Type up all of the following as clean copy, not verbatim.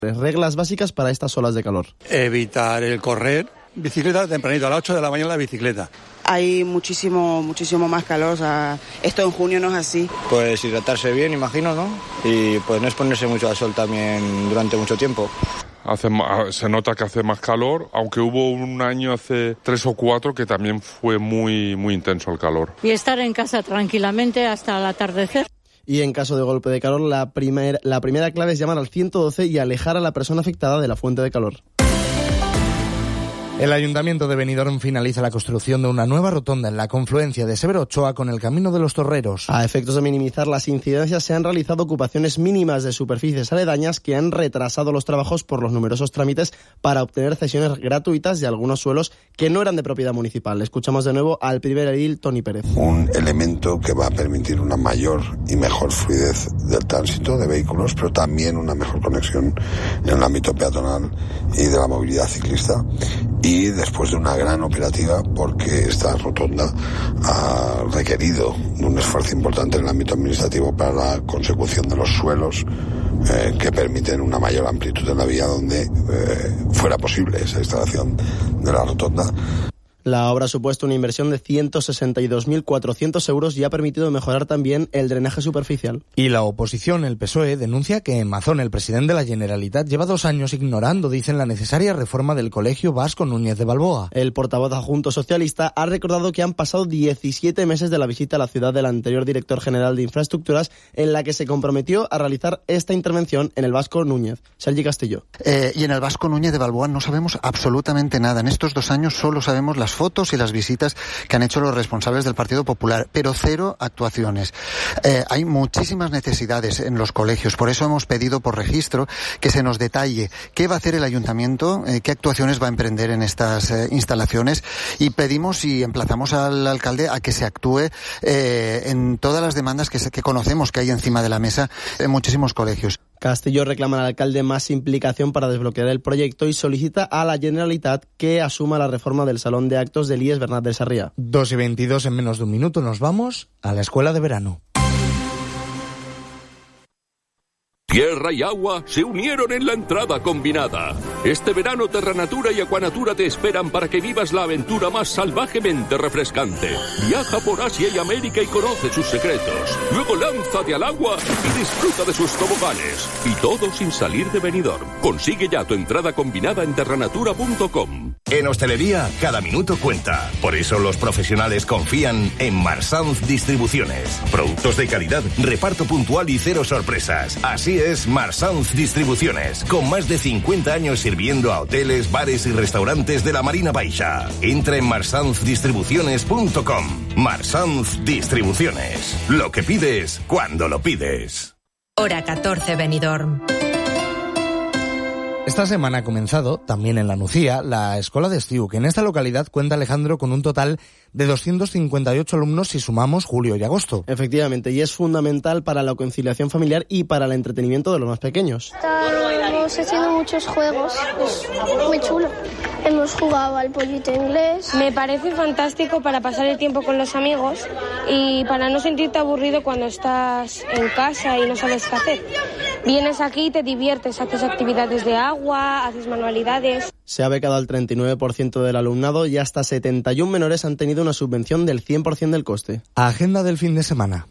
Reglas básicas para estas olas de calor. Evitar el correr, bicicleta tempranito, a las 8 de la mañana la bicicleta. Hay muchísimo más calor, o sea, esto en junio no es así. Pues hidratarse bien, imagino, ¿no? Y pues no exponerse mucho al sol también durante mucho tiempo. Se nota que hace más calor, aunque hubo un año hace 3 o 4 que también fue muy intenso el calor. Y estar en casa tranquilamente hasta el atardecer. Y en caso de golpe de calor, la primera clave es llamar al 112 y alejar a la persona afectada de la fuente de calor. El Ayuntamiento de Benidorm finaliza la construcción de una nueva rotonda en la confluencia de Severo Ochoa con el Camino de los Torreros. A efectos de minimizar las incidencias, se han realizado ocupaciones mínimas de superficies aledañas que han retrasado los trabajos por los numerosos trámites para obtener cesiones gratuitas de algunos suelos que no eran de propiedad municipal. Escuchamos de nuevo al primer edil, Toni Pérez. Un elemento que va a permitir una mayor y mejor fluidez del tránsito de vehículos, pero también una mejor conexión en el ámbito peatonal y de la movilidad ciclista. Y después de una gran operativa, porque esta rotonda ha requerido un esfuerzo importante en el ámbito administrativo para la consecución de los suelos que permiten una mayor amplitud en la vía donde fuera posible esa instalación de la rotonda. La obra ha supuesto una inversión de 162.400 euros y ha permitido mejorar también el drenaje superficial. Y la oposición, el PSOE, denuncia que en Mazón el presidente de la Generalitat lleva 2 años ignorando, dicen, la necesaria reforma del Colegio Vasco Núñez de Balboa. El portavoz adjunto socialista ha recordado que han pasado 17 meses de la visita a la ciudad del anterior director general de Infraestructuras, en la que se comprometió a realizar esta intervención en el Vasco Núñez. Sergi Castillo. Y en el Vasco Núñez de Balboa no sabemos absolutamente nada. En estos 2 años solo sabemos las fotos y las visitas que han hecho los responsables del Partido Popular, pero 0 actuaciones. Hay muchísimas necesidades en los colegios, por eso hemos pedido por registro que se nos detalle qué va a hacer el ayuntamiento, qué actuaciones va a emprender en estas instalaciones, y pedimos y emplazamos al alcalde a que se actúe en todas las demandas que conocemos que hay encima de la mesa en muchísimos colegios. Castillo reclama al alcalde más implicación para desbloquear el proyecto y solicita a la Generalitat que asuma la reforma del Salón de Actos del IES Bernat del Sarrià. 2:22, en menos de un minuto nos vamos a la escuela de verano. Tierra y agua se unieron en la entrada combinada. Este verano Terranatura y Aquanatura te esperan para que vivas la aventura más salvajemente refrescante. Viaja por Asia y América y conoce sus secretos. Luego lánzate al agua y disfruta de sus toboganes. Y todo sin salir de Benidorm. Consigue ya tu entrada combinada en terranatura.com. En hostelería, cada minuto cuenta. Por eso los profesionales confían en Marsanz Distribuciones. Productos de calidad, reparto puntual y 0 sorpresas. Así es Marsanz Distribuciones, con más de 50 años sirviendo a hoteles, bares y restaurantes de la Marina Baixa. Entra en marsanzdistribuciones.com. Marsanz Distribuciones. Lo que pides, cuando lo pides. Hora 14, Benidorm. Esta semana ha comenzado, también en La Nucía, la Escola d'Estiu, que en esta localidad cuenta, Alejandro, con un total de 258 alumnos si sumamos julio y agosto. Efectivamente, y es fundamental para la conciliación familiar y para el entretenimiento de los más pequeños. Estamos haciendo muchos juegos, es muy chulo. Hemos jugado al pollito inglés. Me parece fantástico para pasar el tiempo con los amigos y para no sentirte aburrido cuando estás en casa y no sabes qué hacer. Vienes aquí y te diviertes, haces actividades de agua, haces manualidades. Se ha becado al 39% del alumnado y hasta 71 menores han tenido una subvención del 100% del coste. Agenda del fin de semana.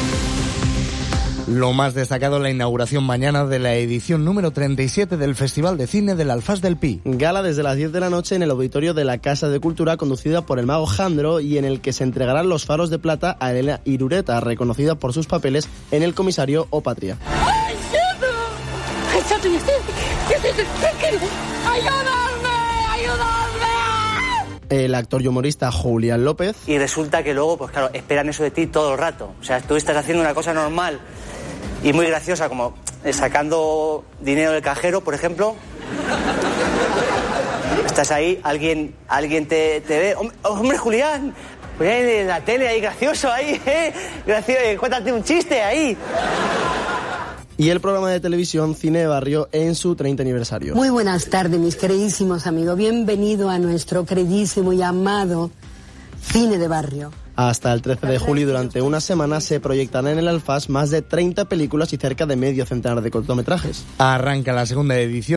Lo más destacado, la inauguración mañana de la edición número 37 del Festival de Cine del Alfaz del Pi. Gala desde las 10 de la noche en el auditorio de la Casa de Cultura, conducida por el mago Jandro, y en el que se entregarán los faros de plata a Elena Irureta, reconocida por sus papeles en El comisario o Patria. El actor y humorista Julián López. Y resulta que luego, pues claro, esperan eso de ti todo el rato. O sea, tú estás haciendo una cosa normal y muy graciosa, como sacando dinero del cajero, por ejemplo. Estás ahí, alguien te ve. ¡Hombre, Julián! Julián en la tele ahí, gracioso ahí, gracioso, cuéntate un chiste ahí. Y el programa de televisión Cine de Barrio en su 30 aniversario. Muy buenas tardes, mis queridísimos amigos. Bienvenido a nuestro queridísimo y amado cine de barrio. Hasta el 13 de julio, durante una semana, se proyectarán en el Alfás más de 30 películas y cerca de medio centenar de cortometrajes. Arranca la segunda edición